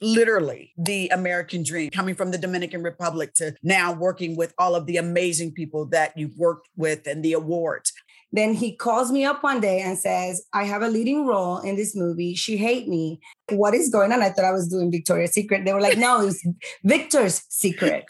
literally the American dream, coming from the Dominican Republic to now working with all of the amazing people that you've worked with and the awards. Then he calls me up one day and says, I have a leading role in this movie. She hate me. What is going on? I thought I was doing Victoria's Secret. They were like, no, it's Victor's Secret.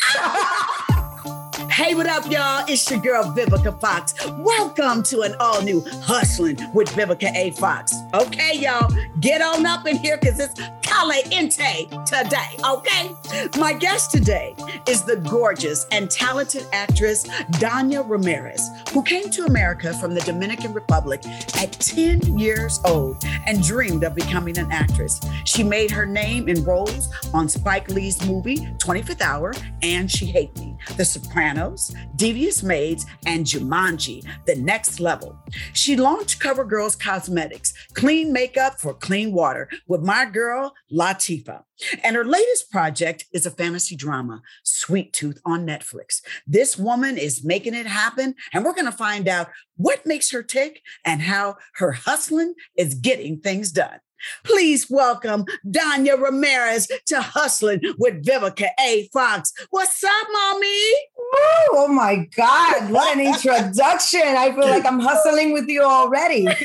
Hey, what up, y'all? It's your girl, Vivica Fox. Welcome to an all-new Hustling with Vivica A. Fox. Okay, y'all, get on up in here because it's caliente today, okay? My guest today is the gorgeous and talented actress, Danya Ramirez, who came to America from the Dominican Republic at 10 years old and dreamed of becoming an actress. She made her name in roles on Spike Lee's movie, 25th Hour, and She Hate Me, The Sopranos, Devious Maids, and Jumanji, The Next Level. She launched CoverGirls Cosmetics, clean makeup for clean water, with my girl, Latifah. And her latest project is a fantasy drama, Sweet Tooth, on Netflix. This woman is making it happen, and we're going to find out what makes her tick and how her hustling is getting things done. Please welcome Danya Ramirez to Hustling with Vivica A. Fox. What's up, mommy? Oh my God, what an introduction. I feel like I'm hustling with you already. Let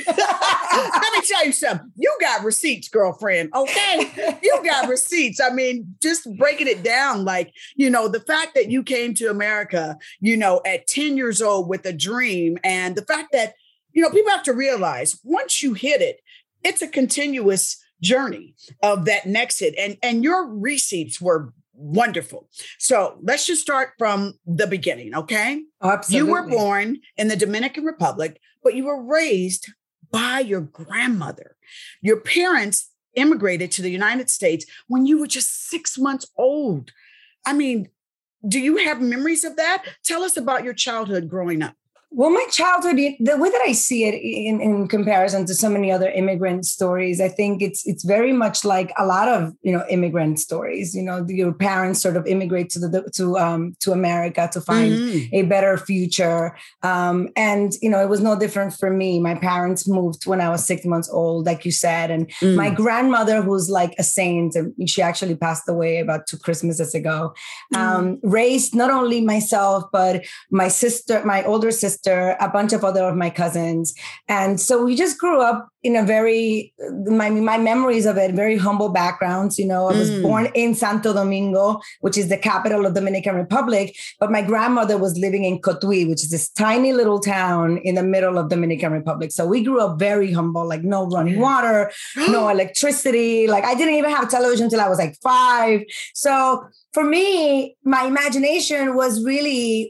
me tell you something. You got receipts, girlfriend, okay? You got receipts. I mean, just breaking it down, like, you know, the fact that you came to America, you know, at 10 years old with a dream, and the fact that, you know, people have to realize once you hit it, it's a continuous journey of that next hit. And your receipts were wonderful. So let's just start from the beginning, okay? Absolutely. You were born in the Dominican Republic, but you were raised by your grandmother. Your parents immigrated to the United States when you were just 6 months old. I mean, do you have memories of that? Tell us about your childhood growing up. Well, my childhood, the way that I see it in comparison to so many other immigrant stories, I think it's very much like a lot of, you know, immigrant stories. You know, your parents sort of immigrate to America to find a better future. And, you know, it was no different for me. My parents moved when I was 6 months old, like you said. And my grandmother, who's like a saint, and she actually passed away about 2 Christmases ago, raised not only myself, but my sister, my older sister, a bunch of other of my cousins. And so we just grew up in a very, my memories of it, very humble backgrounds. You know, I was born in Santo Domingo, which is the capital of Dominican Republic, but my grandmother was living in Cotuí, which is this tiny little town in the middle of Dominican Republic. So we grew up very humble, like no running water, no electricity. Like I didn't even have television until I was like 5. So for me, my imagination was really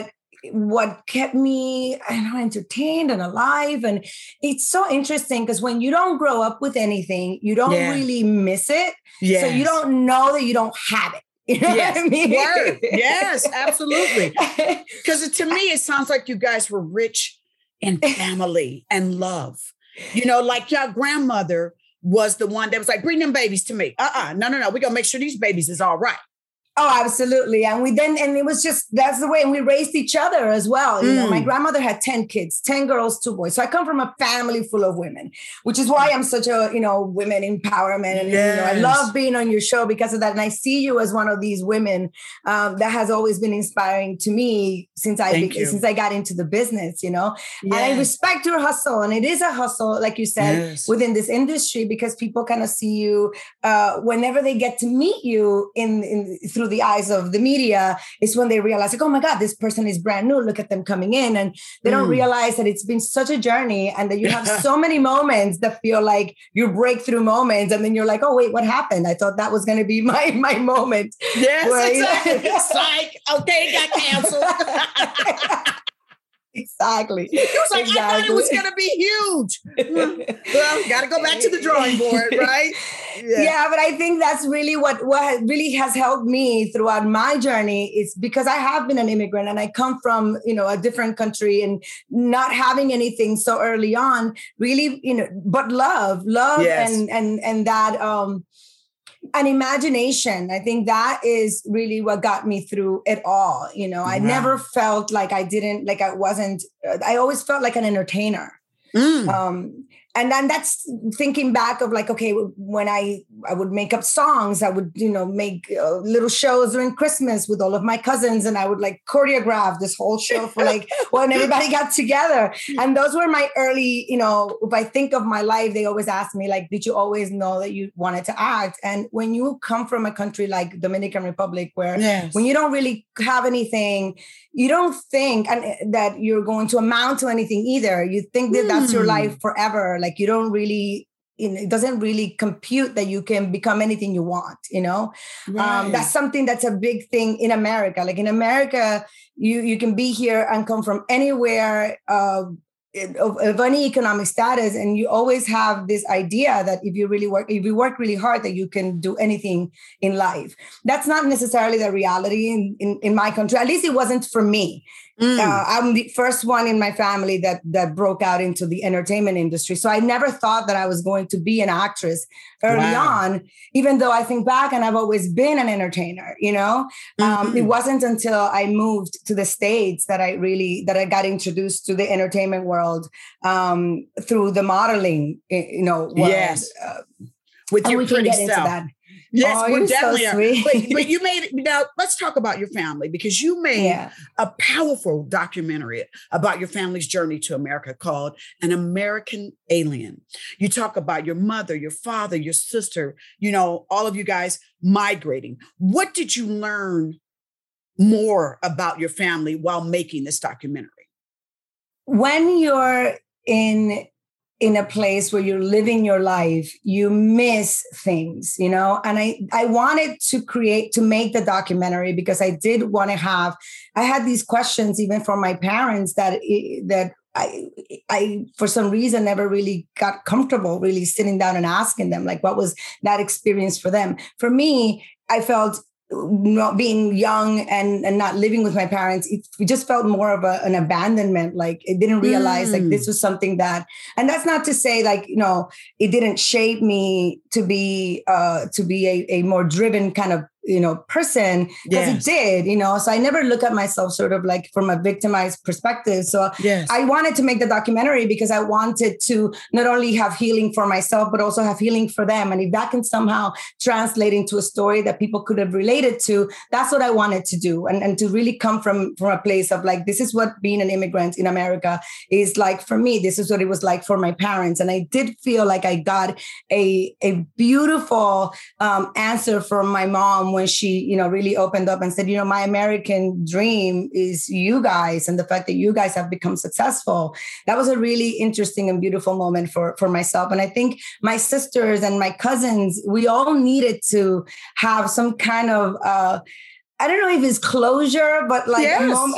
what kept me, I don't know, entertained and alive. And it's so interesting because when you don't grow up with anything, you don't really miss it. Yes. So you don't know that you don't have it. You know what I mean? Word. Yes, absolutely. Because to me, it sounds like you guys were rich in family and love. You know, like your grandmother was the one that was like, bring them babies to me. No. We're going to make sure these babies is all right. Oh, absolutely. And it was just, that's the way. And we raised each other as well. You know, my grandmother had 10 kids, 10 girls, 2 boys. So I come from a family full of women, which is why I'm such a, you know, women empowerment. And, you know, I love being on your show because of that. And I see you as one of these women that has always been inspiring to me since I got into the business, you know, and I respect your hustle. And it is a hustle, like you said, within this industry, because people kind of see you whenever they get to meet you through the eyes of the media, is when they realize, like, oh my God, this person is brand new. Look at them coming in. And they don't realize that it's been such a journey and that you have so many moments that feel like your breakthrough moments. And then you're like, oh, wait, what happened? I thought that was going to be my moment. Yes, exactly. Psych. Okay, got canceled. Exactly. It was like, I thought it was going to be huge. Well, got to go back to the drawing board, right? Yeah, but I think that's really what really has helped me throughout my journey is because I have been an immigrant and I come from, you know, a different country and not having anything so early on, really, you know, but love and that, an imagination. I think that is really what got me through it all. You know, I never felt like I always felt like an entertainer. and then that's thinking back of like, okay, when I would make up songs, I would, make little shows during Christmas with all of my cousins, and I would like choreograph this whole show for like when everybody got together. And those were my early, if I think of my life, they always ask me like, did you always know that you wanted to act? And when you come from a country like Dominican Republic, where when you don't really have anything, you don't think that you're going to amount to anything either. You think that that's your life forever. Like you don't really, it doesn't really compute that you can become anything you want, Right. That's something that's a big thing in America. Like in America, you can be here and come from anywhere of any economic status. And you always have this idea that if you work really hard, that you can do anything in life. That's not necessarily the reality in my country. At least it wasn't for me. I'm the first one in my family that broke out into the entertainment industry. So I never thought that I was going to be an actress early on, even though I think back and I've always been an entertainer, It wasn't until I moved to the States that I got introduced to the entertainment world through the modeling, world. Yes. With your pretty self. Into that. Yes, we definitely so are. But you made, now let's talk about your family, because you made a powerful documentary about your family's journey to America called An American Alien. You talk about your mother, your father, your sister, all of you guys migrating. What did you learn more about your family while making this documentary? When you're in a place where you're living your life, you miss things, and I wanted to make the documentary because I did want to I had these questions even from my parents that I for some reason never really got comfortable really sitting down and asking them, like, what was that experience for them? For me, I felt not being young and not living with my parents, it just felt more of an abandonment. Like it didn't realize like this was something that, and that's not to say like, it didn't shape me to be a more driven kind of, person, because it did, so I never look at myself sort of like from a victimized perspective. So I wanted to make the documentary because I wanted to not only have healing for myself, but also have healing for them. And if that can somehow translate into a story that people could have related to, that's what I wanted to do. And to really come from a place of like, this is what being an immigrant in America is like for me. This is what it was like for my parents. And I did feel like I got a beautiful answer from my mom when she, really opened up and said, my American dream is you guys, and the fact that you guys have become successful. That was a really interesting and beautiful moment for myself. And I think my sisters and my cousins, we all needed to have some kind of, I don't know if it's closure, but like a moment,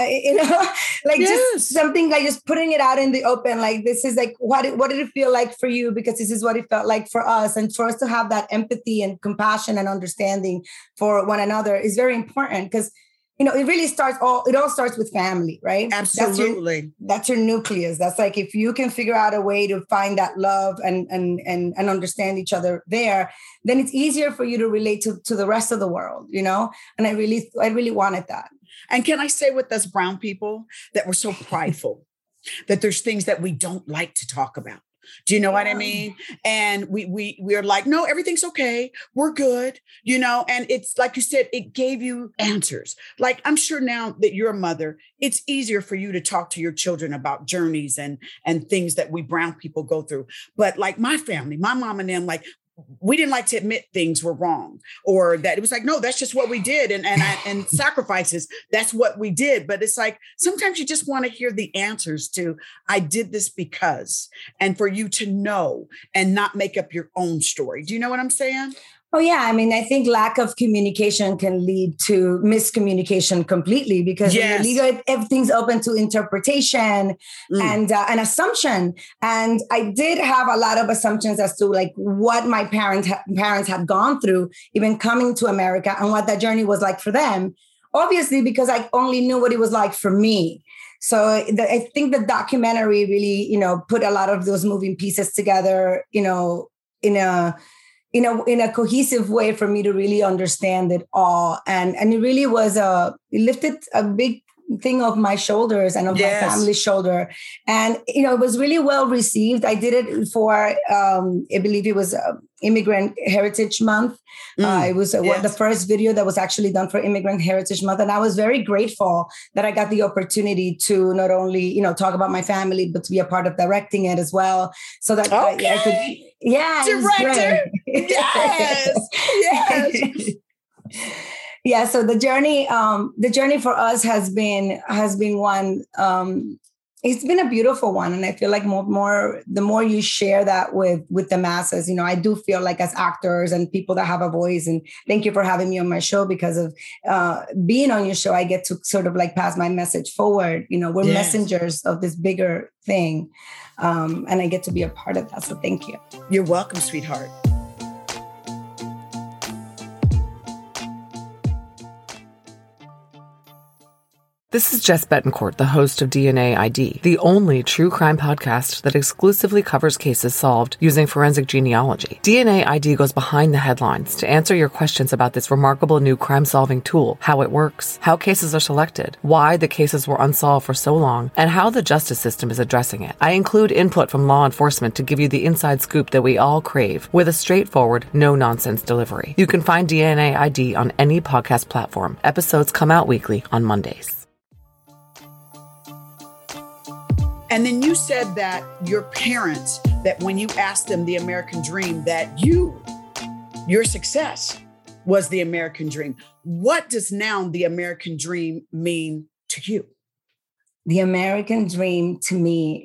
just something like just putting it out in the open. Like, this is like, what did it feel like for you? Because this is what it felt like for us. And for us to have that empathy and compassion and understanding for one another is very important, because it really it all starts with family, right? Absolutely. That's your nucleus. That's like, if you can figure out a way to find that love and understand each other there, then it's easier for you to relate to the rest of the world, And I really wanted that. And can I say with us brown people that we're so prideful that there's things that we don't like to talk about? Do you know what I mean? And we're like, no, everything's okay. We're good. And it's like you said, it gave you answers. Like, I'm sure now that you're a mother, it's easier for you to talk to your children about journeys and things that we brown people go through. But like my family, my mom and them, like, we didn't like to admit things were wrong, or that it was like, no, that's just what we did. And sacrifices, that's what we did. But it's like, sometimes you just want to hear the answers to, I did this because, and for you to know and not make up your own story. Do you know what I'm saying? Oh, yeah. I mean, I think lack of communication can lead to miscommunication completely, because everything's open to interpretation and assumption. And I did have a lot of assumptions as to like what my parents had gone through, even coming to America, and what that journey was like for them. Obviously, because I only knew what it was like for me. So I think the documentary really, put a lot of those moving pieces together, in a cohesive way for me to really understand it all. And it really was it lifted a big thing off my shoulders and of my family's shoulder. And, it was really well received. I did it for, I believe it was Immigrant Heritage Month. It was the first video that was actually done for Immigrant Heritage Month. And I was very grateful that I got the opportunity to not only, talk about my family, but to be a part of directing it as well. So that I could, director. Yes. Yeah. So the journey for us has been one, it's been a beautiful one. And I feel like the more you share that with the masses, I do feel like as actors and people that have a voice, and thank you for having me on my show, because of being on your show, I get to sort of like pass my message forward. We're messengers of this bigger thing. And I get to be a part of that. So thank you. You're welcome, sweetheart. This is Jess Betancourt, the host of DNA ID, the only true crime podcast that exclusively covers cases solved using forensic genealogy. DNA ID goes behind the headlines to answer your questions about this remarkable new crime-solving tool, how it works, how cases are selected, why the cases were unsolved for so long, and how the justice system is addressing it. I include input from law enforcement to give you the inside scoop that we all crave, with a straightforward, no-nonsense delivery. You can find DNA ID on any podcast platform. Episodes come out weekly on Mondays. And then you said that your parents, that when you asked them the American dream, that your success was the American dream. What does now the American dream mean to you? The American dream to me,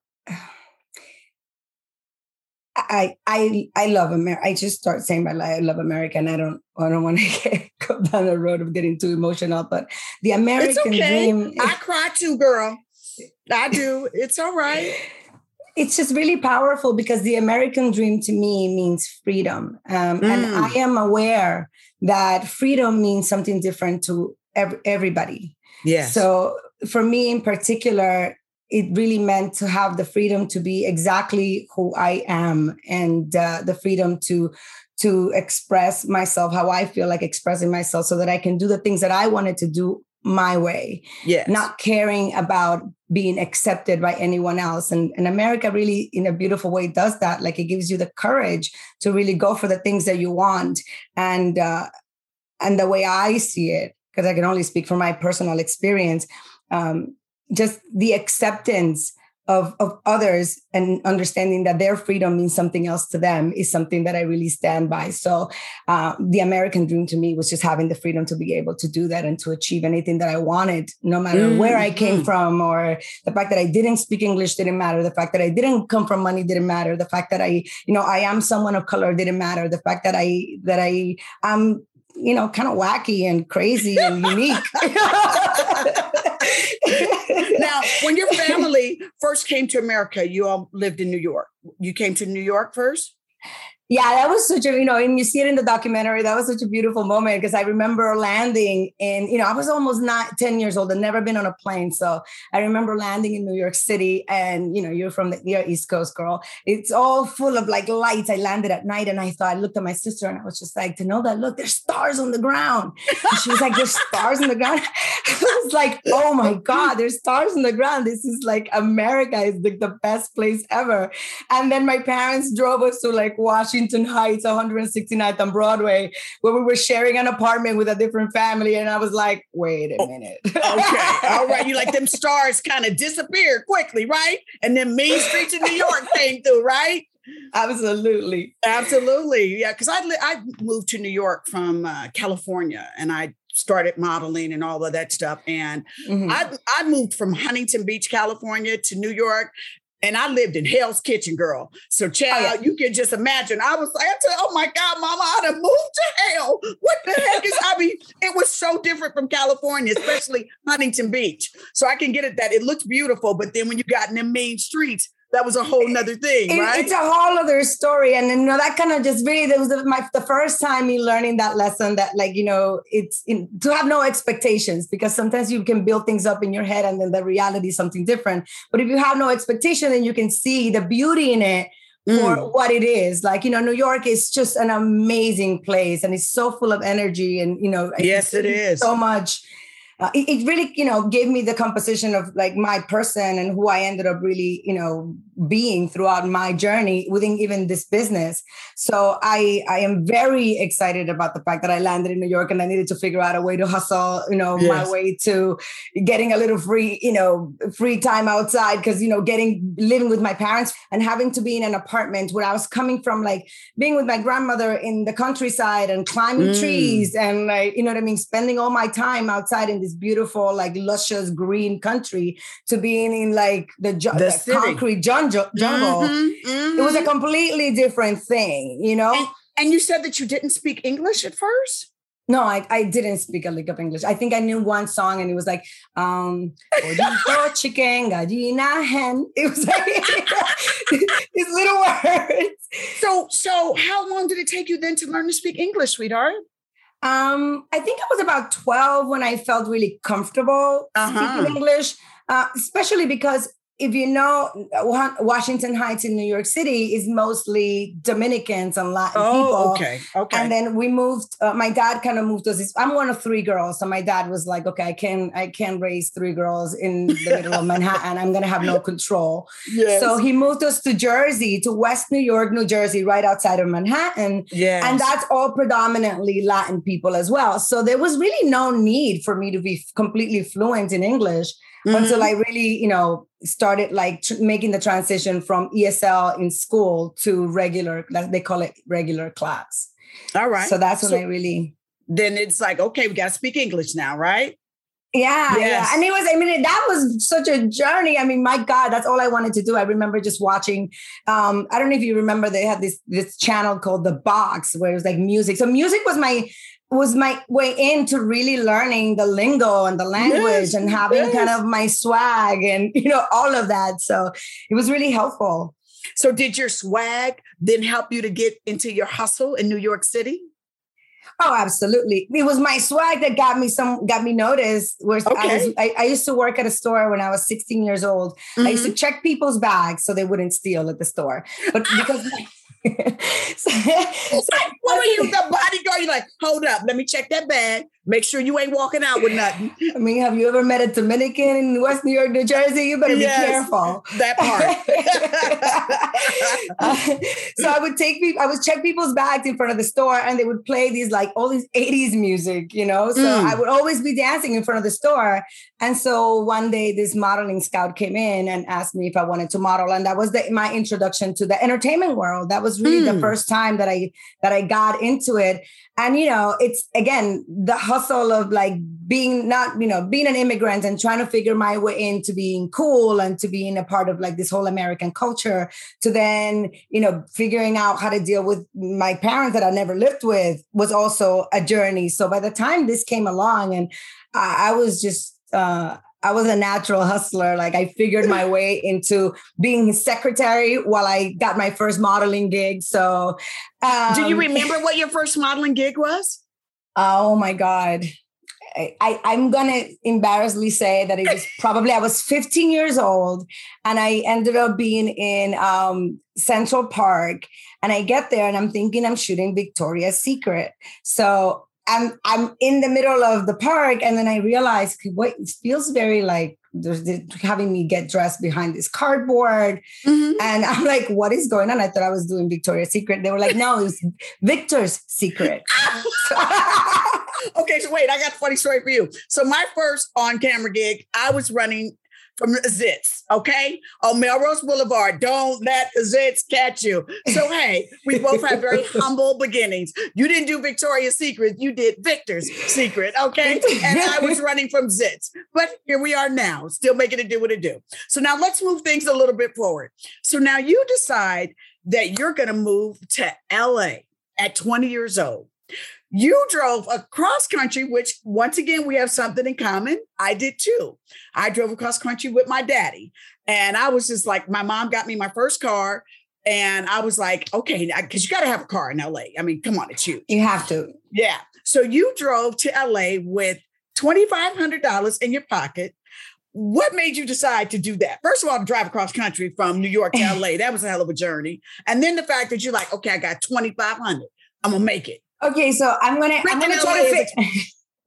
I love America. I just start saying my life, I love America, and I don't want to go down the road of getting too emotional, but the American dream. I cry too, girl. I do. It's all right. It's just really powerful because the American dream to me means freedom. And I am aware that freedom means something different to everybody. Yes. So for me in particular, it really meant to have the freedom to be exactly who I am, and the freedom to express myself how I feel like expressing myself, so that I can do the things that I wanted to do my way, not caring about being accepted by anyone else. And America really, in a beautiful way, does that. Like, it gives you the courage to really go for the things that you want. And the way I see it, because I can only speak from my personal experience, just the acceptance of others and understanding that their freedom means something else to them is something that I really stand by. So the American dream to me was just having the freedom to be able to do that and to achieve anything that I wanted, no matter where I came from, or the fact that I didn't speak English didn't matter. The fact that I didn't come from money didn't matter. The fact that I am someone of color didn't matter. The fact that I'm kind of wacky and crazy and unique. Now, when your family first came to America, you all lived in New York. You came to New York first? Yeah, that was such a, and you see it in the documentary, that was such a beautiful moment, because I remember landing in, I was almost 10 years old. I'd never been on a plane. So I remember landing in New York City, and, you're East Coast girl. It's all full of like lights. I landed at night, and I looked at my sister, and I was just like, to know that, look, there's stars on the ground. And she was like, there's stars on the ground. I was like, oh my God, there's stars on the ground. This is like, America is like the best place ever. And then my parents drove us to like Washington Heights, 169th on Broadway, where we were sharing an apartment with a different family. And I was like, wait a minute. Okay. All right. You like them stars kind of disappeared quickly, right? And then Main Streets in New York came through, right? Absolutely. Yeah. Because I moved to New York from California, and I started modeling and all of that stuff. And I moved from Huntington Beach, California to New York. And I lived in Hell's Kitchen, girl. So, child, you can just imagine. I was like, oh my God, Mama, I'd have moved to hell. What the heck is, it was so different from California, especially Huntington Beach. So I can get it that it looks beautiful, but then when you got in them main streets, that was a whole nother thing, right? It's a whole other story. And that kind of just really, that was the first time me learning that lesson that it's to have no expectations, because sometimes you can build things up in your head and then the reality is something different. But if you have no expectation, then you can see the beauty in it for what it is. Like, New York is just an amazing place, and it's so full of energy, and, yes, it is so much. it really, gave me the composition of like my person and who I ended up really, being throughout my journey within even this business. So I am very excited about the fact that I landed in New York and I needed to figure out a way to hustle, my way to getting a little free time outside. Because, living with my parents and having to be in an apartment where I was coming from, like being with my grandmother in the countryside and climbing trees and like, spending all my time outside in this beautiful, like luscious green country to being in like the concrete jungle. It was a completely different thing, And you said that you didn't speak English at first? No, I didn't speak a lick of English. I think I knew one song and it was like, Pollito, chicken, gallina, hen. It was like these little words. So how long did it take you then to learn to speak English, sweetheart? I think I was about 12 when I felt really comfortable speaking English, especially because if you know, Washington Heights in New York City is mostly Dominicans and Latin people. Okay. And then we moved. My dad kind of moved us. I'm one of 3 girls, so my dad was like, "Okay, I can raise 3 girls in the middle of Manhattan. I'm gonna have no control." Yes. So he moved us to Jersey, to West New York, New Jersey, right outside of Manhattan. Yes. And that's all predominantly Latin people as well. So there was really no need for me to be completely fluent in English. Until I really, started like making the transition from ESL in school to regular, they call it regular class. All right. So that's when I really. Then it's like, okay, we got to speak English now, right? Yeah. Yes. Yeah. And that was such a journey. I mean, my God, that's all I wanted to do. I remember just watching, I don't know if you remember, they had this channel called The Box where it was like music. So music was my way into really learning the lingo and the language and having kind of my swag and, all of that. So it was really helpful. So did your swag then help you to get into your hustle in New York City? Oh, absolutely. It was my swag that got me noticed. Where I used to work at a store when I was 16 years old. I used to check people's bags so they wouldn't steal at the store. But because what were you, the bodyguard? You're like, hold up, let me check that bag. Make sure you ain't walking out with nothing. I mean, have you ever met a Dominican in West New York, New Jersey? You better be careful. That part. So I would check people's bags in front of the store and they would play these like all these 80s music, So I would always be dancing in front of the store. And so one day this modeling scout came in and asked me if I wanted to model. And that was my introduction to the entertainment world. That was really the first time that I got into it. And, it's, again, the hustle of like being an immigrant and trying to figure my way into being cool and to being a part of like this whole American culture, to then, figuring out how to deal with my parents that I never lived with was also a journey. So by the time this came along, and I was just, I was a natural hustler. Like I figured my way into being his secretary while I got my first modeling gig. So, do you remember what your first modeling gig was? Oh my God. I'm going to embarrassingly say that it was probably, I was 15 years old and I ended up being in Central Park, and I get there and I'm thinking I'm shooting Victoria's Secret. So I'm in the middle of the park, and then I realized, wait, it feels very like they're having me get dressed behind this cardboard. And I'm like, what is going on? I thought I was doing Victoria's Secret. They were like, no, it's Victor's Secret. Okay, so wait, I got a funny story for you. So my first on-camera gig, I was running from Zits, okay? On Melrose Boulevard. Don't let the Zits catch you. So, hey, we both had very humble beginnings. You didn't do Victoria's Secret. You did Victor's Secret, okay? And I was running from Zits. But here we are now, still making it do what it do. So now let's move things a little bit forward. So now you decide that you're going to move to LA at 20 years old. You drove across country, which once again, we have something in common. I did too. I drove across country with my daddy. And I was just like, my mom got me my first car. And I was like, okay, because you got to have a car in LA. I mean, come on, it's huge. You have to. Yeah. So you drove to LA with $2,500 in your pocket. What made you decide to do that? First of all, to drive across country from New York to LA, that was a hell of a journey. And then the fact that you're like, okay, I got $2,500. I'm going to make it. Okay, so I'm gonna try to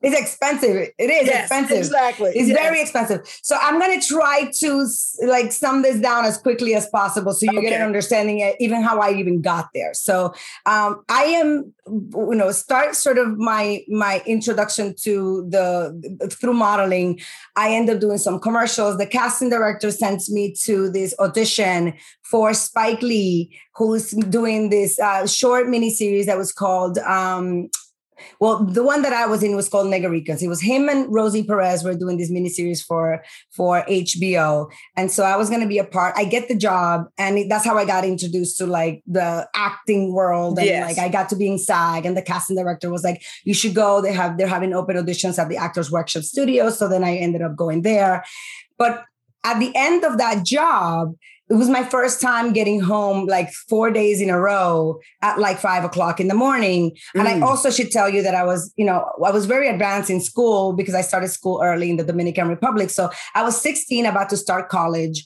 It's expensive. It is expensive. Exactly. It's very expensive. So I'm going to try to like sum this down as quickly as possible so you get an understanding of even how I even got there. So I am, start sort of my introduction to through modeling. I end up doing some commercials. The casting director sends me to this audition for Spike Lee, who's doing this short miniseries that was called, the one that I was in was called Negaricas. It was him and Rosie Perez were doing this miniseries for HBO. And so I was going to be a part. I get the job. And that's how I got introduced to like the acting world. And like I got to be in SAG. And the casting director was like, you should go. They're having open auditions at the Actors Workshop Studio. So then I ended up going there. But at the end of that job, it was my first time getting home like 4 days in a row at like 5 o'clock in the morning. And I also should tell you that I was very advanced in school because I started school early in the Dominican Republic. So I was 16, about to start college.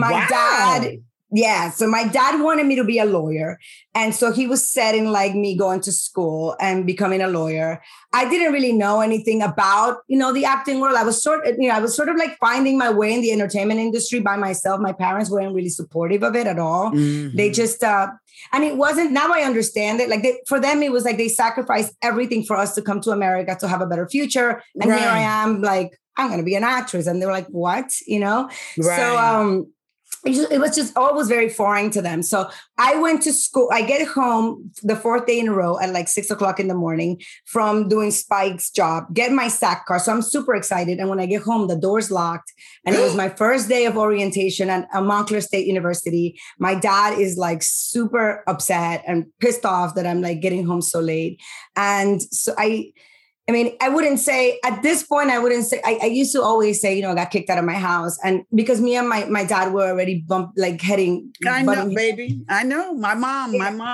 So my dad wanted me to be a lawyer. And so he was setting like me going to school and becoming a lawyer. I didn't really know anything about, the acting world. I was sort of like finding my way in the entertainment industry by myself. My parents weren't really supportive of it at all. Mm-hmm. They just, and it wasn't, now I understand it. Like for them, it was like they sacrificed everything for us to come to America to have a better future. And here I am, like, I'm going to be an actress. And they were like, what, Right. So, it was just always very foreign to them. So I went to school. I get home the fourth day in a row at like 6 o'clock in the morning from doing Spike's job, get my SAC car. So I'm super excited. And when I get home, the door's locked. And it was my first day of orientation at Montclair State University. My dad is like super upset and pissed off that I'm like getting home so late. And so I wouldn't say at this point, I used to always say, I got kicked out of my house. And because me and my dad were already heading. I know, baby. I know. My mom,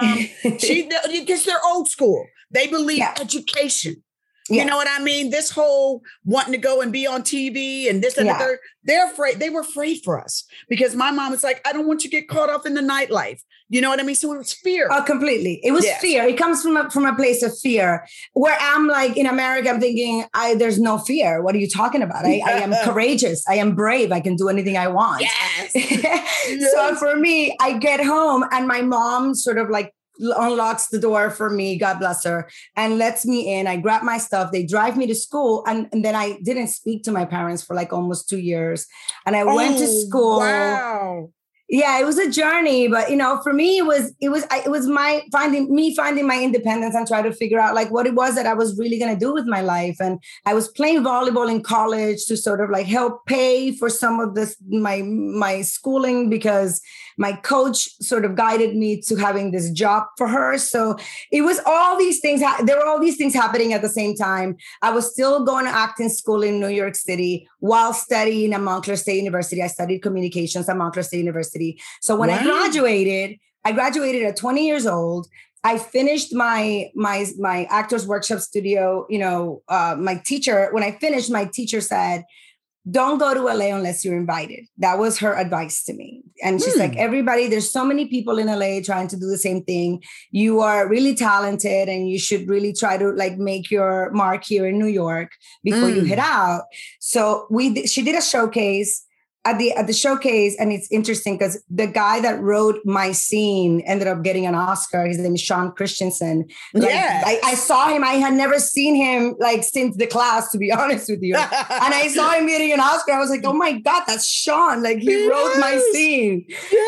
because they're old school. They believe education. You know what I mean? This whole wanting to go and be on TV and this and the third, they're afraid. They were afraid for us because my mom was like, I don't want you to get caught up in the nightlife. You know what I mean? So it was fear. Oh, completely. It was fear. It comes from a place of fear where I'm like in America, I'm thinking, there's no fear. What are you talking about? I am courageous. I am brave. I can do anything I want. Yes. So for me, I get home and my mom sort of like unlocks the door for me, God bless her, and lets me in. I grab my stuff. They drive me to school. And then I didn't speak to my parents for like almost 2 years. And I went to school. Wow. Yeah, it was a journey, but for me, it was my finding my independence and try to figure out like what it was that I was really going to do with my life. And I was playing volleyball in college to sort of like help pay for some of this, my schooling, because my coach sort of guided me to having this job for her. So it was all these things. There were all these things happening at the same time. I was still going to acting school in New York City while studying at Montclair State University. I studied communications at Montclair State University. So when I graduated at 20 years old. I finished my Actors Workshop Studio. My teacher, when I finished, my teacher said, don't go to LA unless you're invited. That was her advice to me. And she's like, there's so many people in LA trying to do the same thing. You are really talented and you should really try to like make your mark here in New York before you head out. So she did a showcase at the showcase. And it's interesting because the guy that wrote my scene ended up getting an Oscar. His name is Sean Christensen. I saw him. I had never seen him like since the class, to be honest with you. And I saw him getting an Oscar. I was like, oh my God, that's Sean. Like he wrote my scene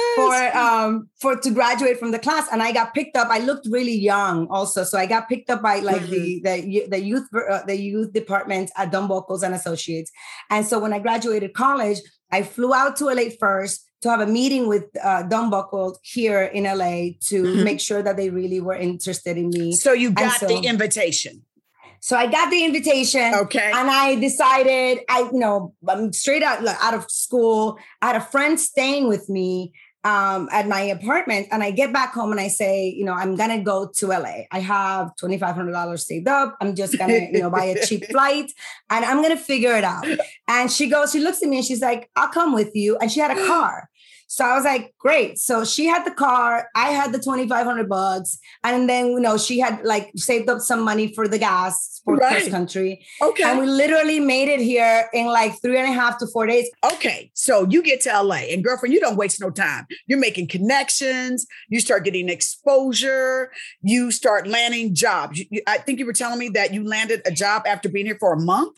to graduate from the class. And I got picked up. I looked really young also. So I got picked up by like the youth department at Don Buchholz and Associates. And so when I graduated college, I flew out to LA first to have a meeting with Don Buchholz here in LA to make sure that they really were interested in me. So you got the invitation. So I got the invitation. Okay. And I decided, I'm straight out of school. I had a friend staying with me at my apartment, and I get back home and I say, I'm going to go to LA. I have $2,500 saved up. I'm just going to, buy a cheap flight and I'm going to figure it out. And she looks at me and she's like, I'll come with you. And she had a car. So I was like, great. So she had the car, I had the $2,500, and then, you know, she had like saved up some money for the gas for cross country. Okay. And we literally made it here in like 3.5 to 4 days. Okay. So you get to LA, and girlfriend, you don't waste no time. You're making connections. You start getting exposure. You start landing jobs. I think you were telling me that you landed a job after being here for a month.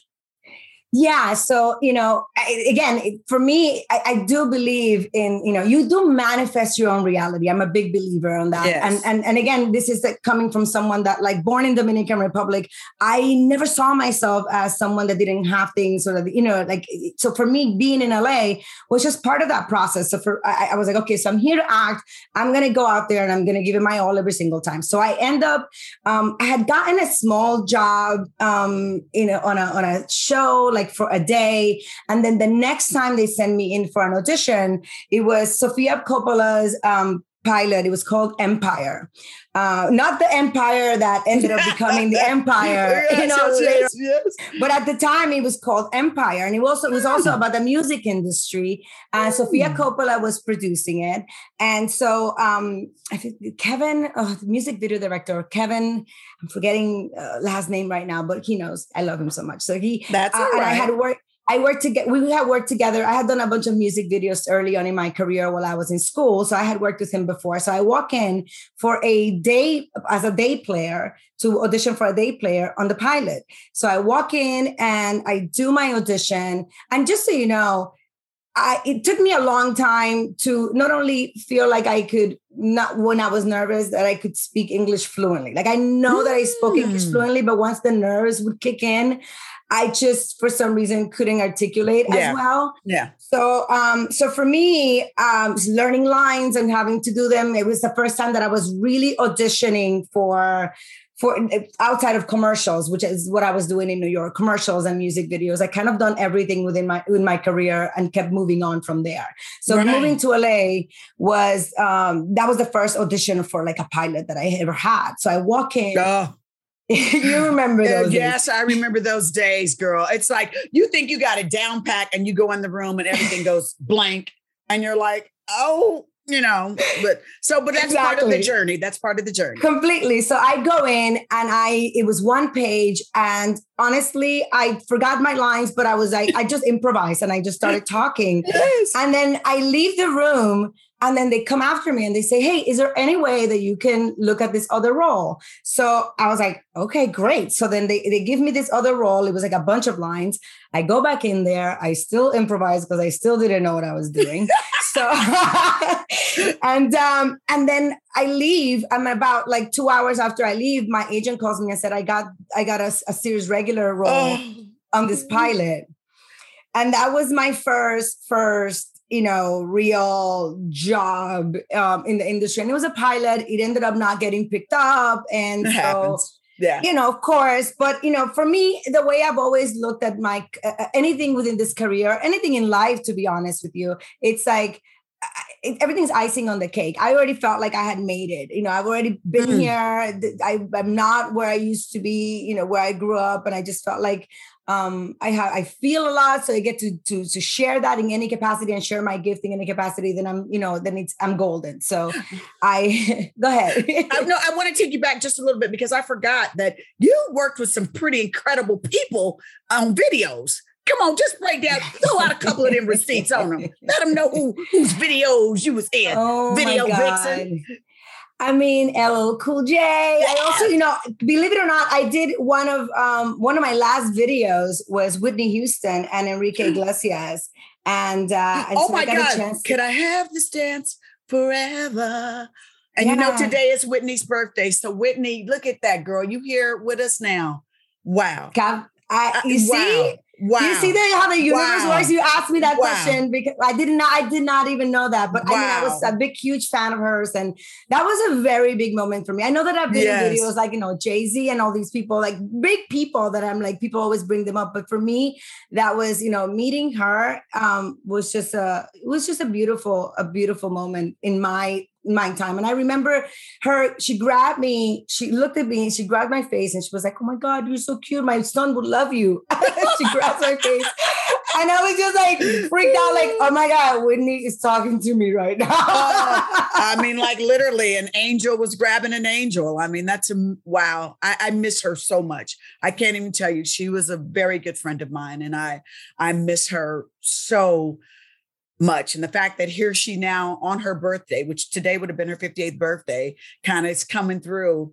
Yeah. So, you know, again, for me, I do believe in, you know, you do manifest your own reality. I'm a big believer on that. Yes. And again, this is coming from someone that, like, born in Dominican Republic. I never saw myself as someone that didn't have things, or, you know, like, so for me, being in LA was just part of that process. So I was like, okay, so I'm here to act. I'm going to go out there and I'm going to give it my all every single time. So I end up, I had gotten a small job, you know, on a show, like for a day. And then the next time they sent me in for an audition, it was Sofia Coppola's pilot. It was called Empire. Not the empire that ended up becoming the empire, you know, later. Yes. But at the time it was called Empire. And it was also about the music industry. Sofia Coppola was producing it. And so I think Kevin, the music video director, Kevin, I'm forgetting last name right now, but he knows I love him so much. So that's all right. We had worked together. I had done a bunch of music videos early on in my career while I was in school. So I had worked with him before. So I walk in for a day as a day player to audition for a day player on the pilot. So I walk in and I do my audition. And just so you know, it took me a long time to not only feel like I could, not when I was nervous, that I could speak English fluently. Like, I know that I spoke English fluently, but once the nerves would kick in, I just, for some reason, couldn't articulate as well. Yeah. So, so for me, learning lines and having to do them, it was the first time that I was really auditioning for outside of commercials, which is what I was doing in New York, commercials and music videos. I kind of done everything within my career and kept moving on from there. So moving to LA was, that was the first audition for like a pilot that I ever had. So I walk in. You remember those days? Yes, I remember those days, girl. It's like, you think you got it down pack and you go in the room and everything goes blank and you're like, oh, you know, but that's part of the journey. That's part of the journey. Completely. So I go in and it was one page, and honestly, I forgot my lines, but I just improvised and I just started talking. Yes. And then I leave the room. And then they come after me and they say, hey, is there any way that you can look at this other role? So I was like, okay, great. So then they give me this other role. It was like a bunch of lines. I go back in there. I still improvise because I still didn't know what I was doing. So, and then I leave. I'm about like 2 hours after I leave, my agent calls me and said, I got a series regular role on this pilot. And that was my first, you know, real job in the industry. And it was a pilot. It ended up not getting picked up. And it happens. Yeah. You know, of course. But, you know, for me, the way I've always looked at my anything within this career, anything in life, to be honest with you, it's like everything's icing on the cake. I already felt like I had made it. You know, I've already been here. I'm not where I used to be, you know, where I grew up. And I just felt like I feel a lot. So I get to share that in any capacity and share my gift in any capacity. Then I'm golden. So go ahead. I want to take you back just a little bit, because I forgot that you worked with some pretty incredible people on videos. Come on, just break down, throw out a couple of them receipts on them. Let them know whose videos you was in. Oh, Video my God. Vixen. I mean, LL Cool J. Yeah. I also, you know, believe it or not, I did one of my last videos was Whitney Houston and Enrique Iglesias. And oh my God, could I have this dance forever? And you know, today is Whitney's birthday. So Whitney, look at that, girl. You here with us now. Wow. You see? Wow. You see how the universe works? You asked me that question because I did not even know that. But I mean, I was a big, huge fan of hers. And that was a very big moment for me. I know that I've been in videos like, you know, Jay-Z and all these people, like big people that I'm like, people always bring them up. But for me, that was, you know, meeting her was just a beautiful moment in my time. And I remember she grabbed me, she looked at me, she grabbed my face and she was like, oh my God, you're so cute. My son would love you. She grabbed my face And I was just like freaked out, like, oh my God, Whitney is talking to me right now. I mean, like literally an angel was grabbing an angel. I mean, wow. I miss her so much. I can't even tell you. She was a very good friend of mine, and I miss her so much. And the fact that here she now on her birthday, which today would have been her 58th birthday, kind of is coming through,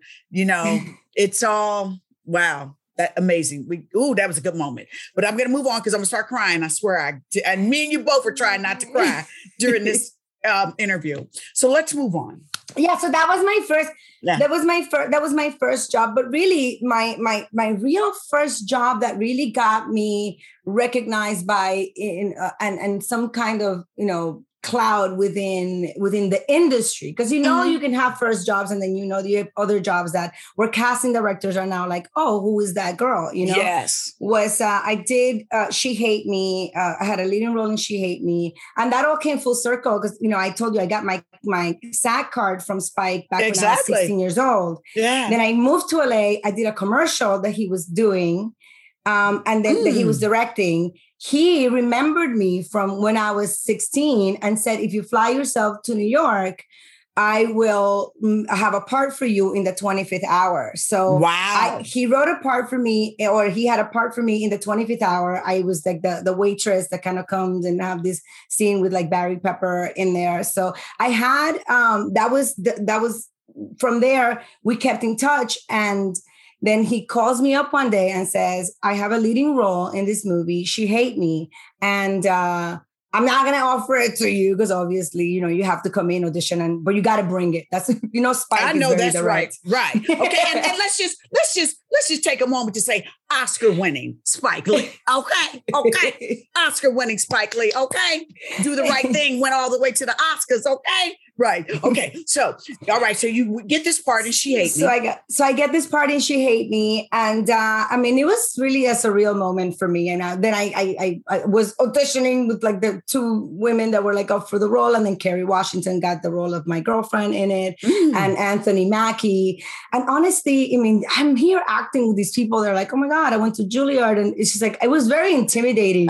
it's all, wow. That amazing. That was a good moment. But I'm going to move on because I'm going to start crying. I swear. And me and you both were trying not to cry during this interview. So let's move on. Yeah. So that was my first. Yeah. That was my first job. But really, my real first job that really got me recognized by and some kind of cloud within the industry, because you can have first jobs and then you have other jobs that where casting directors are now like, oh, who is that girl? Yes, was I did She Hate Me. I had a leading role in She Hate Me, and that all came full circle because I told you I got my SAG card from Spike back when I was 16 years old. Yeah. Then I moved to LA. I did a commercial that he was doing, and then that he was directing. He remembered me from when I was 16 and said, if you fly yourself to New York, I will have a part for you in the 25th hour. So wow. He wrote a part for me, or he had a part for me in the 25th hour. I was like the waitress that kind of comes and have this scene with like Barry Pepper in there. So I had, that was from there, we kept in touch. And then he calls me up one day and says, I have a leading role in this movie, She Hate Me. And I'm not going to offer it to you because obviously, you have to come in, audition, but you got to bring it. That's, Spike. I know that's right. Right. Okay. and let's just take a moment to say Oscar winning Spike Lee. Okay. Oscar winning Spike Lee. Okay. Do the right thing. Went all the way to the Oscars. Okay. Right. Okay. So, all right. So you get this part in She Hate Me. So I get this part in She Hate Me. And it was really a surreal moment for me. And then I was auditioning with like the two women that were like up for the role. And then Kerry Washington got the role of my girlfriend in it, and Anthony Mackie. And honestly, I'm here acting with these people. They're like, oh my God, I went to Juilliard. And it's just like, it was very intimidating.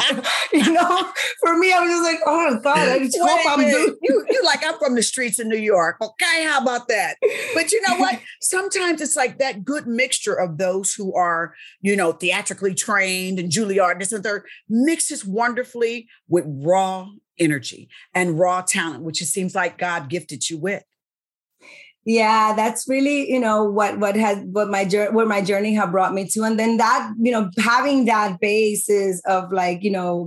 For me, I was just like, oh God, I just hope I'm doing. You like, I'm from the streets in New York. Okay, how about that? But you know what? Sometimes it's like that good mixture of those who are, theatrically trained and Juilliard, this and third, mixes wonderfully with raw energy and raw talent, which it seems like God gifted you with. Yeah, that's really, where my journey have brought me to. And then that, having that basis of like,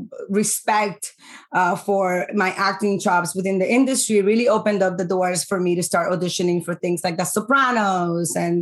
respect for my acting chops within the industry really opened up the doors for me to start auditioning for things like The Sopranos. And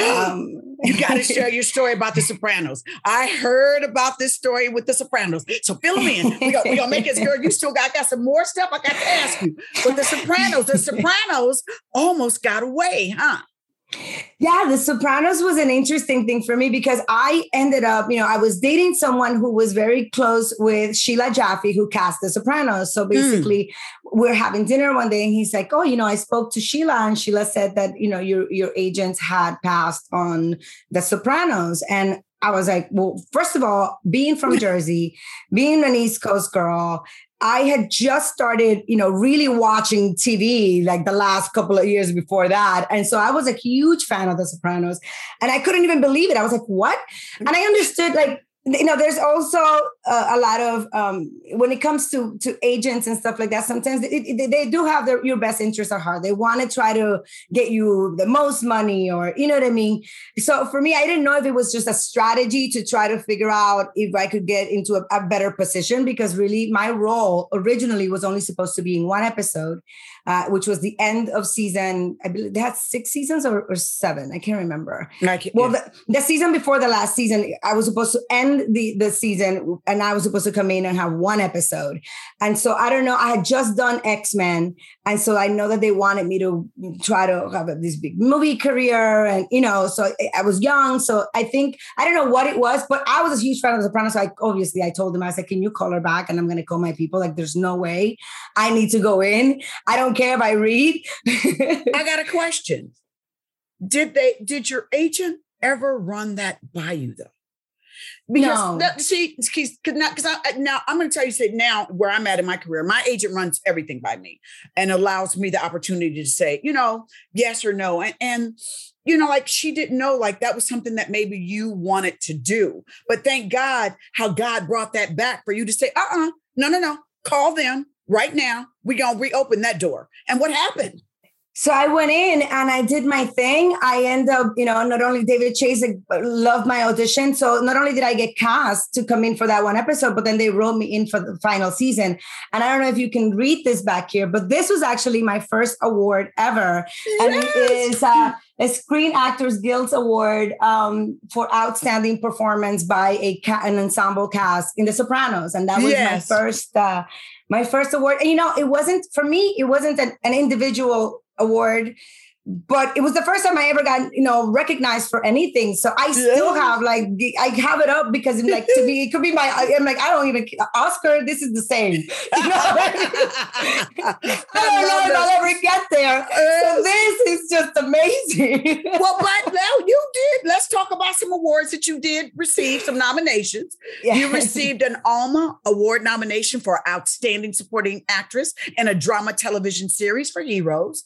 you got to share your story about The Sopranos. I heard about this story with The Sopranos. So fill me in. We're going to make it, girl. You still got some more stuff I got to ask you. But The Sopranos almost got away, huh? Yeah, The Sopranos was an interesting thing for me because I ended up, I was dating someone who was very close with Sheila Jaffe, who cast The Sopranos. So basically, we're having dinner one day and he's like, oh, I spoke to Sheila and Sheila said that, your agents had passed on The Sopranos. And I was like, well, first of all, being from Jersey, being an East Coast girl, I had just started, really watching TV like the last couple of years before that. And so I was a huge fan of The Sopranos and I couldn't even believe it. I was like, what? And I understood like, there's also a lot of, when it comes to agents and stuff like that, sometimes they do have your best interests at heart. They want to try to get you the most money or, you know what I mean? So for me, I didn't know if it was just a strategy to try to figure out if I could get into a better position, because really my role originally was only supposed to be in one episode, which was the end of season. I believe they had 6 seasons or 7. I can't remember. The season before the last season, I was supposed to end the season and I was supposed to come in and have 1 episode. And so I don't know, I had just done X-Men. And so I know that they wanted me to try to have this big movie career. And, so I was young. So I don't know what it was, but I was a huge fan of The Sopranos. So obviously I told them, I was like, can you call her back? And I'm going to call my people. Like, there's no way I need to go in. I don't care if I read. I got a question. Did your agent ever run that by you though? Because now I'm going to tell you, now where I'm at in my career, my agent runs everything by me and allows me the opportunity to say, yes or no. And like she didn't know, like that was something that maybe you wanted to do. But thank God how God brought that back for you to say, no, call them right now. We're going to reopen that door. And what happened? So I went in and I did my thing. I end up, not only David Chase loved my audition. So not only did I get cast to come in for that one episode, but then they wrote me in for the final season. And I don't know if you can read this back here, but this was actually my first award ever. Yes. And it is a Screen Actors Guild Award for outstanding performance by an ensemble cast in The Sopranos. And that was my first award. And, it wasn't, for me, it wasn't an individual award, but it was the first time I ever got, recognized for anything. So I still have I have it up because to me, it could be I'm like, I don't even, Oscar, this is the same. I don't know if I'll ever get there. So this is just amazing. Well, but now you did. Let's talk about some awards that you did receive, some nominations. Yeah. You received an Alma Award nomination for Outstanding Supporting Actress in a Drama Television Series for Heroes.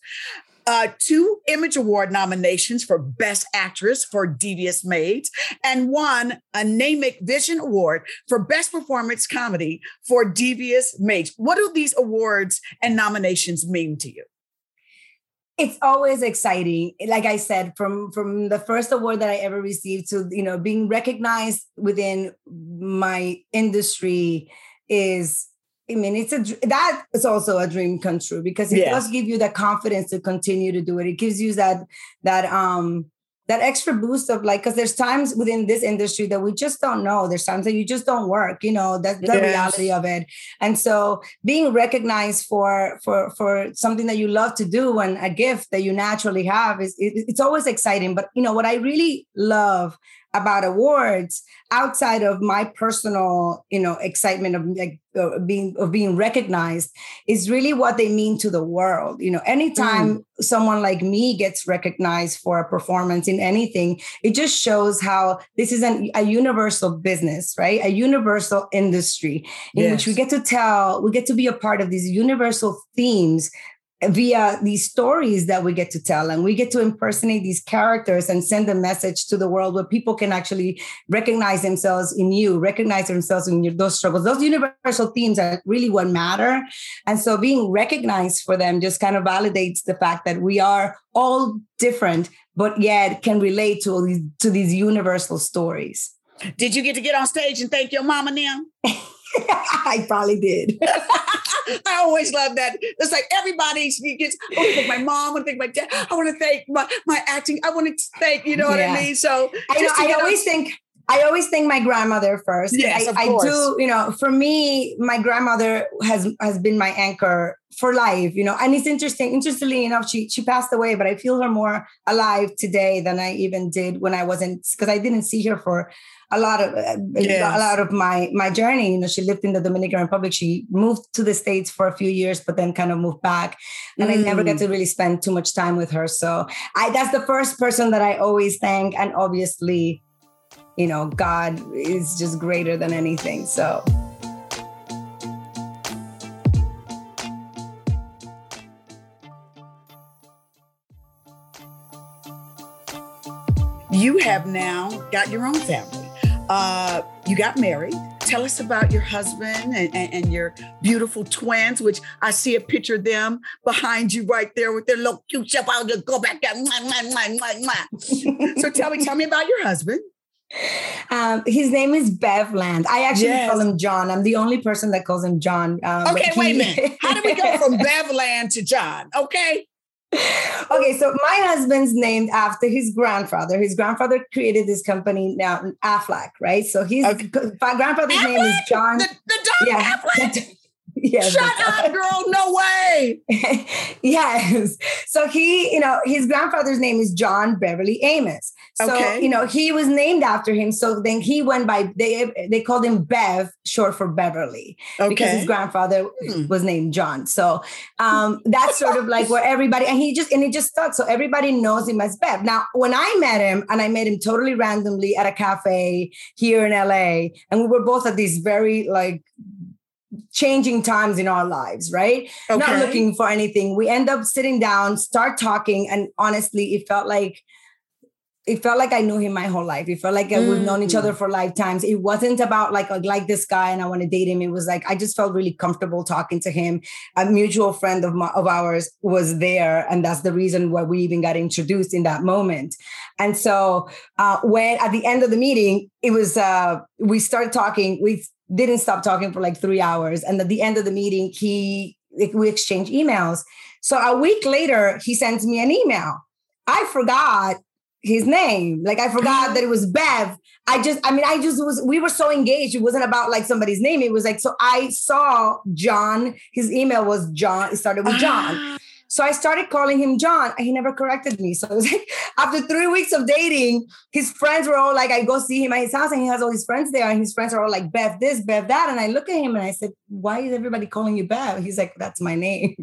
2 Image Award nominations for Best Actress for Devious Maids, and 1 Namick Vision Award for Best Performance Comedy for Devious Maids. What do these awards and nominations mean to you? It's always exciting. Like I said, from the first award that I ever received to, being recognized within my industry is, that is also a dream come true because it does give you the confidence to continue to do it. It gives you that extra boost of because there's times within this industry that we just don't know. There's times that you just don't work, that's the reality of it. And so being recognized for something that you love to do and a gift that you naturally have it's always exciting. But what I really love about awards outside of my personal, excitement of being recognized is really what they mean to the world. Anytime someone like me gets recognized for a performance in anything, it just shows how this is a universal business, right? A universal industry in which we get to be a part of these universal themes via these stories that we get to tell, and we get to impersonate these characters and send a message to the world where people can actually recognize themselves in you, recognize themselves in those struggles. Those universal themes are really what matter. And so being recognized for them just kind of validates the fact that we are all different, but yet can relate to these universal stories. Did you get on stage and thank your mama now? I probably did. I always love that. It's like everybody gets, I want to thank my mom, I want to thank my dad, I want to thank my acting, I want to thank, what I mean? So I always think my grandmother first. Yes, I do, for me, my grandmother has been my anchor for life, and it's interestingly enough, she passed away, but I feel her more alive today than I even did when I wasn't, because I didn't see her for a lot of my journey. She lived in the Dominican Republic. She moved to the States for a few years, but then kind of moved back. And I never got to really spend too much time with her. So that's the first person that I always thank. And obviously, God is just greater than anything. So. You have now got your own family. You got married. Tell us about your husband and your beautiful twins, which I see a picture of them behind you right there with their little cute self. I'll just go back there. So tell me about your husband. His name is Bevland. I actually call him John. I'm the only person that calls him John. Okay, wait a minute. How did we go from Bevland to John? Okay. Okay, so my husband's named after his grandfather. His grandfather created this company now, Aflac, right? So his grandfather's name is John. The John Affleck? Yes, Shut up, girl. No way. Yes. So he, his grandfather's name is John Beverly Amos. So, Okay. He was named after him. So then he went by, they called him Bev, short for Beverly, because his Okay. grandfather was named John. So that's sort of like where everybody, and he just stuck. So everybody knows him as Bev. Now, when I met him, and I met him totally randomly at a cafe here in LA, and we were both at these very like changing times in our lives, right? Okay. Not looking for anything. We end up sitting down, start talking. And honestly, it felt like I knew him my whole life. It felt like we've known each other for lifetimes. It wasn't about like this guy and I want to date him. It was like, I just felt really comfortable talking to him. A mutual friend of ours was there. And that's the reason why we even got introduced in that moment. And so when at the end of the meeting, it was, we started talking. We didn't stop talking for like 3 hours. And at the end of the meeting, we exchanged emails. So a week later, he sends me an email. I forgot his name. Like I forgot that it was Bev. We were so engaged. It wasn't about like somebody's name. It was like, so I saw John, his email was John. It started with John. So I started calling him John and he never corrected me. So it was like after 3 weeks of dating, his friends were all like, I go see him at his house and he has all his friends there. And his friends are all like, Bev this, Bev that. And I look at him and I said, why is everybody calling you Bev? He's like, that's my name.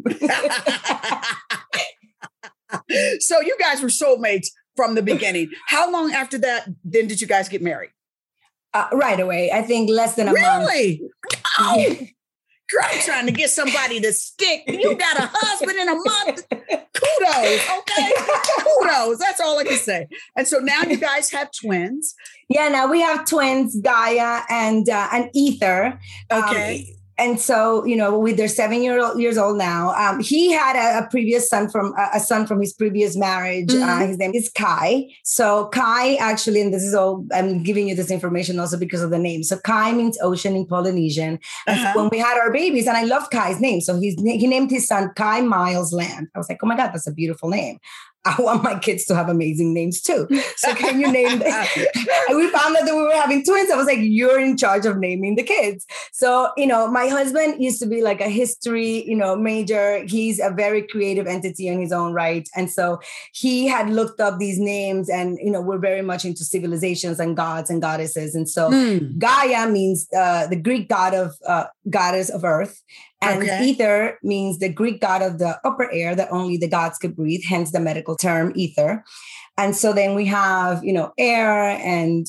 So you guys were soulmates from the beginning. How long after that then did you guys get married? Right away. I think less than a month. Really? Oh, girl, I'm trying to get somebody to stick. You got a husband in a month. Kudos. Okay. Kudos. That's all I can say. And so now you guys have twins. Yeah, now we have twins, Gaia and Ether. Okay. And so, they're 7 years old now. He had a previous son from his previous marriage. His name is Kai. So Kai actually, and this is all, I'm giving you this information also because of the name. So Kai means ocean in Polynesian. And so when we had our babies, and I love Kai's name. So he named his son Kai Miles Land. I was like, oh my God, that's a beautiful name. I want my kids to have amazing names too. So can you name them? And we found out that we were having twins. I was like, you're in charge of naming the kids. So, my husband used to be like a history, major. He's a very creative entity in his own right. And so he had looked up these names and, we're very much into civilizations and gods and goddesses. And so Gaia means the Greek goddess of earth. And ether means the Greek god of the upper air that only the gods could breathe, hence the medical term ether. And so then we have, air and,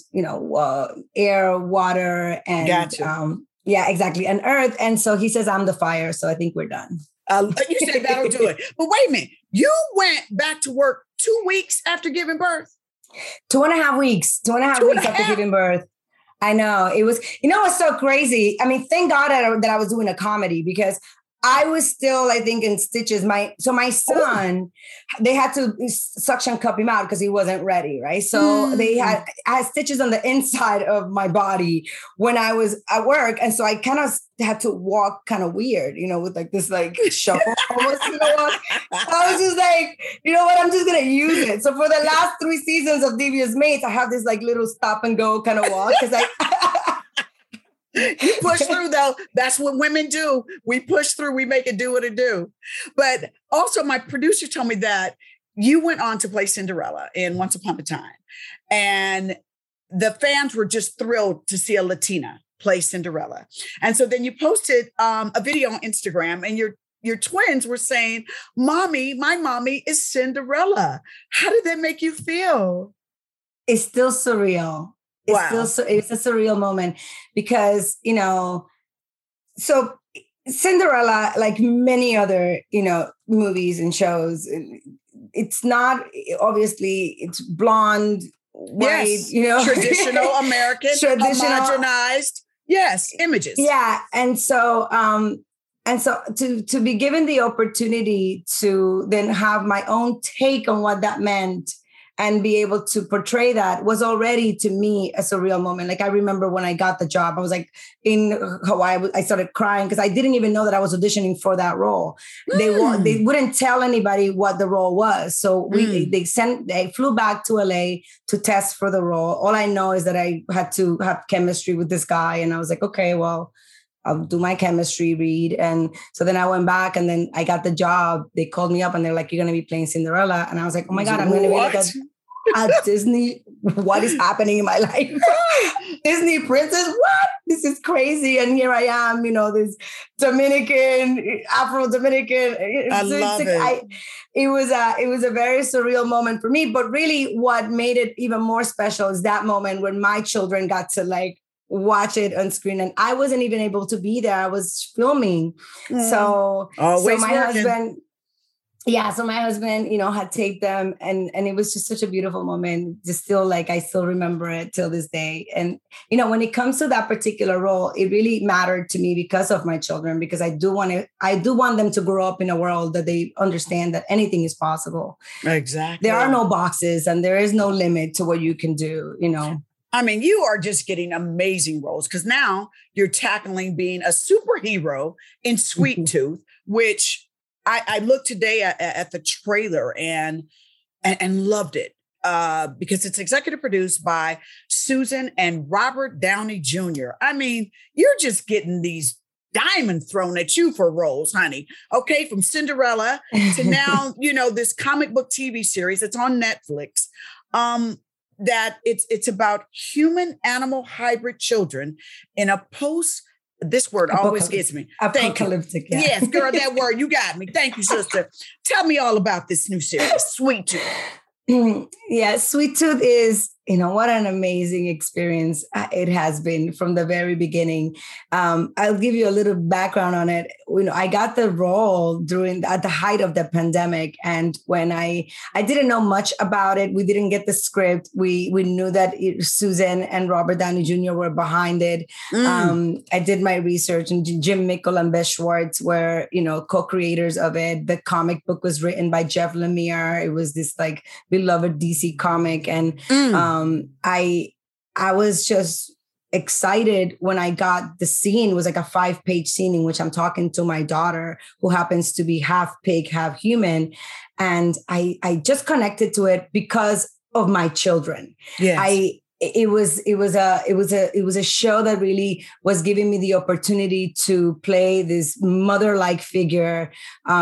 air, water, and Gotcha. Yeah, exactly. And earth. And so he says, I'm the fire. So I think we're done. You said that'll do it. But wait a minute. You went back to work 2 weeks after giving birth? 2.5 weeks. 2.5 weeks after giving birth. I know it was, it's so crazy. I mean, thank God that I was doing a comedy because I was still, I think, in stitches. My son, they had to suction cup him out because he wasn't ready, right? So I had stitches on the inside of my body when I was at work. And so I kind of had to walk kind of weird, with like this like shuffle almost, I was just like, you know what, I'm just going to use it. So for the last 3 seasons of Devious Mates, I have this like little stop and go kind of walk because you push through though. That's what women do. We push through, we make it do what it do. But also my producer told me that you went on to play Cinderella in Once Upon a Time. And the fans were just thrilled to see a Latina play Cinderella. And so then you posted a video on Instagram and your twins were saying, Mommy, my mommy is Cinderella. How did that make you feel? It's still surreal. It's a surreal moment because, so Cinderella, like many other, movies and shows, it's not, obviously it's blonde, white, traditional American, homogenized. Yes. Images. Yeah. And so to be given the opportunity to then have my own take on what that meant and be able to portray that was already to me a surreal moment. Like I remember when I got the job, I was like in Hawaii, I started crying because I didn't even know that I was auditioning for that role. They wouldn't tell anybody what the role was. So they flew back to LA to test for the role. All I know is that I had to have chemistry with this guy. And I was like, okay, well, I'll do my chemistry read. And so then I went back and then I got the job. They called me up and they're like, you're going to be playing Cinderella. And I was like, oh my God, I'm going to be like a Disney. What is happening in my life? Disney princess? What? This is crazy. And here I am, this Dominican, Afro-Dominican. I love it. It was a very surreal moment for me. But really what made it even more special is that moment when my children got to watch it on screen. And I wasn't even able to be there. I was filming. So my husband, had taped them and it was just such a beautiful moment. Just still I still remember it till this day. And, when it comes to that particular role, it really mattered to me because of my children, because I do want them to grow up in a world that they understand that anything is possible. Exactly. There are no boxes and there is no limit to what you can do, I mean, you are just getting amazing roles because now you're tackling being a superhero in Sweet Tooth, which I looked today at the trailer and loved it because it's executive produced by Susan and Robert Downey Jr. I mean, you're just getting these diamonds thrown at you for roles, honey. Okay, from Cinderella to now, this comic book TV series that's on Netflix. That it's about human animal hybrid children in a this word always gets me. Apocalyptic. Yeah. Yes, girl, that word, you got me. Thank you, sister. Tell me all about this new series, Sweet Tooth. Yeah, Sweet Tooth is, what an amazing experience it has been from the very beginning. I'll give you a little background on it. I got the role at the height of the pandemic. And when I didn't know much about it, we didn't get the script. We knew that Susan and Robert Downey Jr. were behind it. I did my research, and Jim Mickle and Beth Schwartz were, co-creators of it. The comic book was written by Jeff Lemire. It was this beloved DC comic. And I was just excited when I got the scene. It was a 5-page scene in which I'm talking to my daughter, who happens to be half pig, half human. And I just connected to it because of my children. Yes. It was a show that really was giving me the opportunity to play this mother-like figure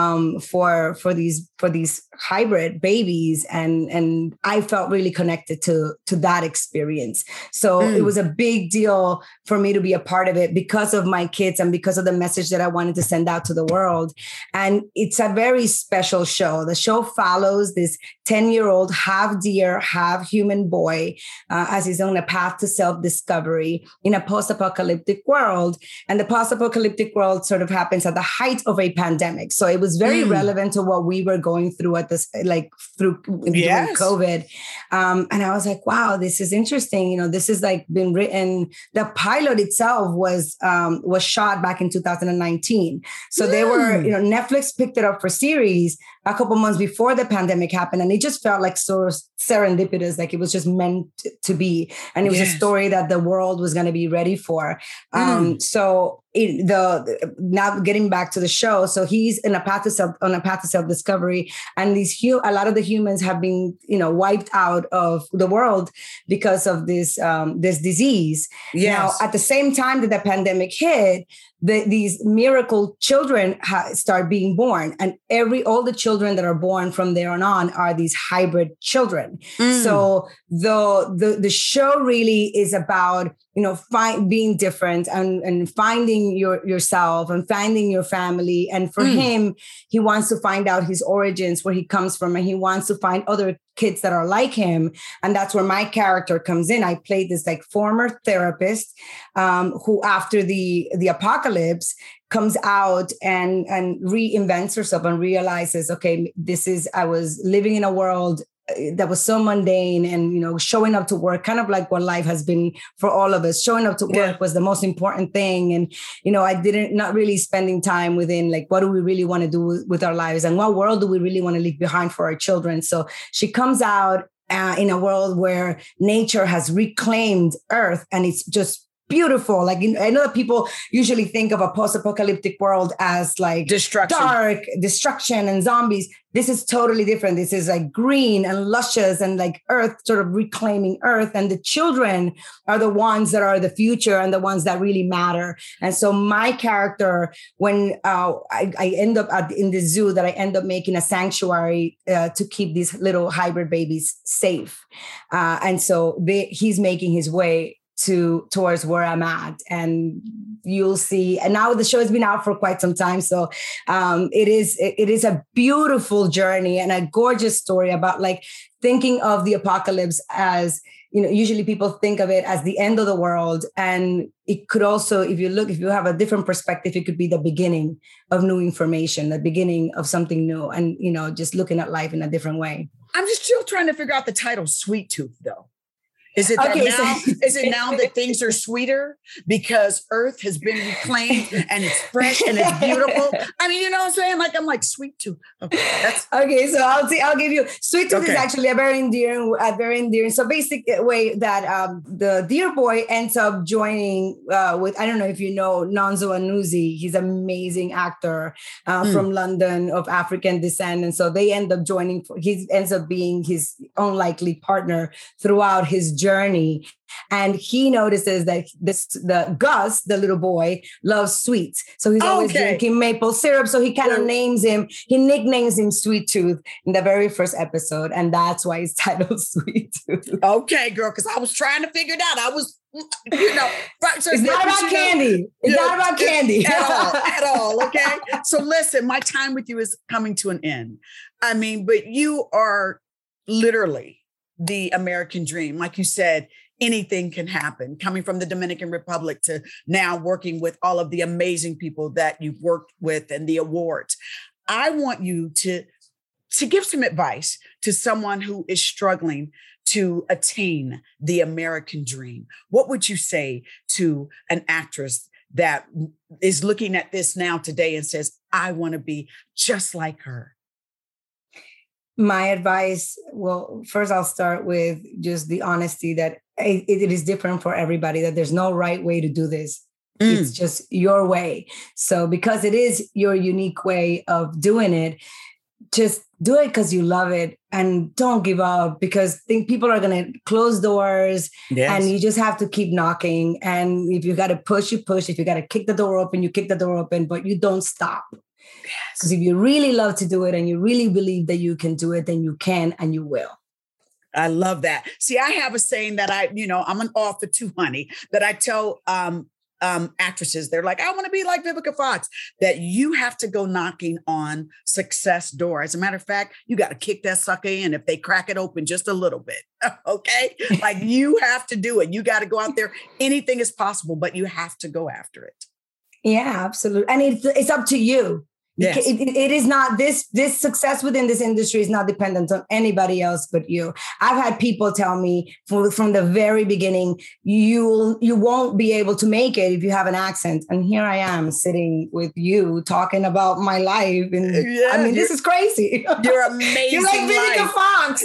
for these hybrid babies, and I felt really connected to that experience. So it was a big deal for me to be a part of it because of my kids and because of the message that I wanted to send out to the world. And it's a very special show. The show follows this 10-year-old half deer, half human boy as he's on a path to self-discovery in a post-apocalyptic world. And the post-apocalyptic world sort of happens at the height of a pandemic. So it was very relevant to what we were going through at this, during COVID. And I was like, wow, this is interesting. This is been written. The pilot itself was shot back in 2019. So they were, Netflix picked it up for series a couple months before the pandemic happened. And it just felt so serendipitous, it was just meant to be. And it was a story that the world was going to be ready for. So now getting back to the show, so he's on a path to self-discovery, and a lot of the humans have been, wiped out of the world because of this disease. Yes. Now, at the same time that the pandemic hit, these miracle children start being born, and all the children that are born from there on are these hybrid children. So the show really is about being different and finding yourself and finding your family. And for him, he wants to find out his origins, where he comes from, and he wants to find other kids that are like him. And that's where my character comes in. I played this former therapist who, after the apocalypse, comes out and reinvents herself and realizes, okay, I was living in a world that was so mundane, and showing up to work, kind of like what life has been for all of us. Showing up to work was the most important thing, and I not really spending time within what do we really want to do with our lives, and what world do we really want to leave behind for our children. So she comes out in a world where nature has reclaimed Earth, and it's just beautiful. Like, I know that people usually think of a post-apocalyptic world as like dark, destruction and zombies. This is totally different. This is like green and luscious and like Earth, sort of reclaiming Earth. And the children are the ones that are the future and the ones that really matter. And so my character, when I end up in the zoo, that I end up making a sanctuary to keep these little hybrid babies safe. And so he's making his way towards where I'm at, and you'll see. And now the show has been out for quite some time, so it is a beautiful journey and a gorgeous story about like thinking of the apocalypse as, you know, usually people think of it as the end of the world, and it could also, if you have a different perspective, it could be the beginning of new information, the beginning of something new, and, you know, just looking at life in a different way. I'm just still trying to figure out the title Sweet Tooth, though. Is it that is it now that things are sweeter because Earth has been reclaimed and it's fresh and it's beautiful? I mean, you know what I'm saying? Like, I'm like, Sweet Tooth. Okay, so I'll give you Sweet Tooth is actually a very endearing. So basic way that the deer boy ends up joining with, I don't know if you know Nonso Anuzi. He's an amazing actor from London of African descent, and so they end up joining. He ends up being his unlikely partner throughout his journey. And he notices that the Gus, the little boy, loves sweets. So he's always drinking maple syrup. So he kind of he nicknames him Sweet Tooth in the very first episode. And that's why it's titled Sweet Tooth. Okay, girl, because I was trying to figure it out. I was, you know. It's not about candy. It's not about candy. At all, okay? So listen, my time with you is coming to an end. I mean, but you are literally the American dream. Like you said, anything can happen, coming from the Dominican Republic to now working with all of the amazing people that you've worked with and the awards. I want you to give some advice to someone who is struggling to attain the American dream. What would you say to an actress that is looking at this now today and says, I want to be just like her? My advice, well, first I'll start with just the honesty that it is different for everybody, that there's no right way to do this. It's just your way. So because it is your unique way of doing it, just do it because you love it, and don't give up, because people are going to close doors. Yes. And you just have to keep knocking. And if you got to push, you push. If you got to kick the door open, you kick the door open, but you don't stop. Because if you really love to do it and you really believe that you can do it, then you can and you will. I love that. See, I have a saying that I'm an author too, honey, that I tell actresses. They're like, I want to be like Vivica Fox, that you have to go knocking on success door. As a matter of fact, you got to kick that sucker in if they crack it open just a little bit. Okay. Like, you have to do it. You got to go out there. Anything is possible, but you have to go after it. Yeah, absolutely. And it's up to you. Yes. It is not this success within this industry is not dependent on anybody else but you. I've had people tell me from the very beginning, you won't be able to make it if you have an accent. And here I am sitting with you talking about my life. And I mean, this is crazy. You're amazing. You're like Vivica Fox.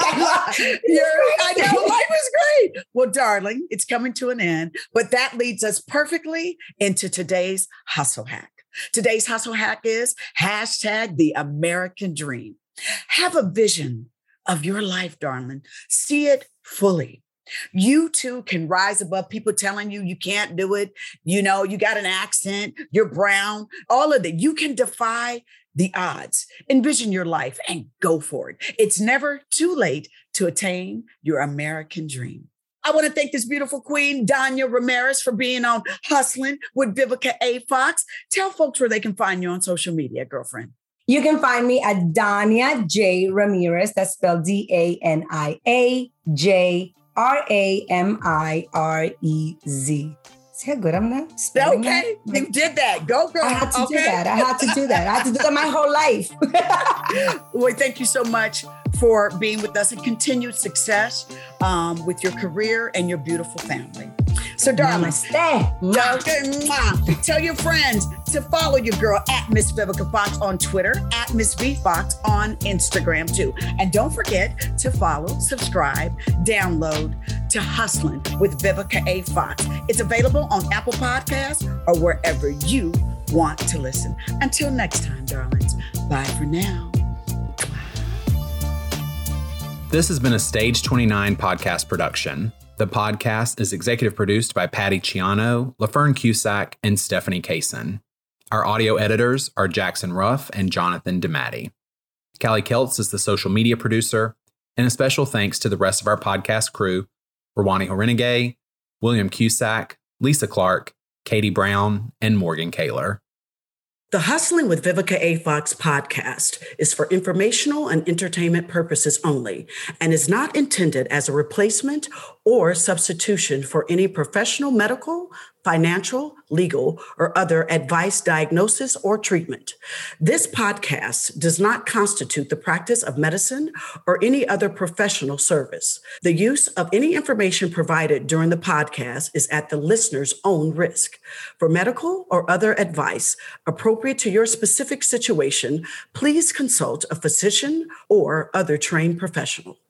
I know, life is great. Well, darling, it's coming to an end, but that leads us perfectly into today's hustle hack. Today's hustle hack is #the American Dream. Have a vision of your life, darling. See it fully. You too can rise above people telling you can't do it. You know, you got an accent, you're brown, all of that. You can defy the odds. Envision your life and go for it. It's never too late to attain your American dream. I want to thank this beautiful queen, Danya Ramirez, for being on Hustling with Vivica A. Fox. Tell folks where they can find you on social media, girlfriend. You can find me at Danya J. Ramirez. That's spelled DANIAJRAMIREZ. See how good I'm now? Okay, you did that. Go, girl. I had to do that. I had to do that my whole life. Well, thank you so much for being with us, and continued success with your career and your beautiful family. So, darling, tell your friends to follow your girl at Miss Vivica Fox on Twitter, at Miss V Fox on Instagram too. And don't forget to follow, subscribe, download to Hustling with Vivica A. Fox. It's available on Apple Podcasts or wherever you want to listen. Until next time, darlings. Bye for now. This has been a Stage 29 podcast production. The podcast is executive produced by Patty Ciano, LaFern Cusack, and Stephanie Kaysen. Our audio editors are Jackson Ruff and Jonathan DeMatti. Callie Keltz is the social media producer, and a special thanks to the rest of our podcast crew, Rawani Horenegay, William Cusack, Lisa Clark, Katie Brown, and Morgan Kaler. The Hustling with Vivica A. Fox podcast is for informational and entertainment purposes only and is not intended as a replacement or substitution for any professional medical, financial, legal, or other advice, diagnosis, or treatment. This podcast does not constitute the practice of medicine or any other professional service. The use of any information provided during the podcast is at the listener's own risk. For medical or other advice appropriate to your specific situation, please consult a physician or other trained professional.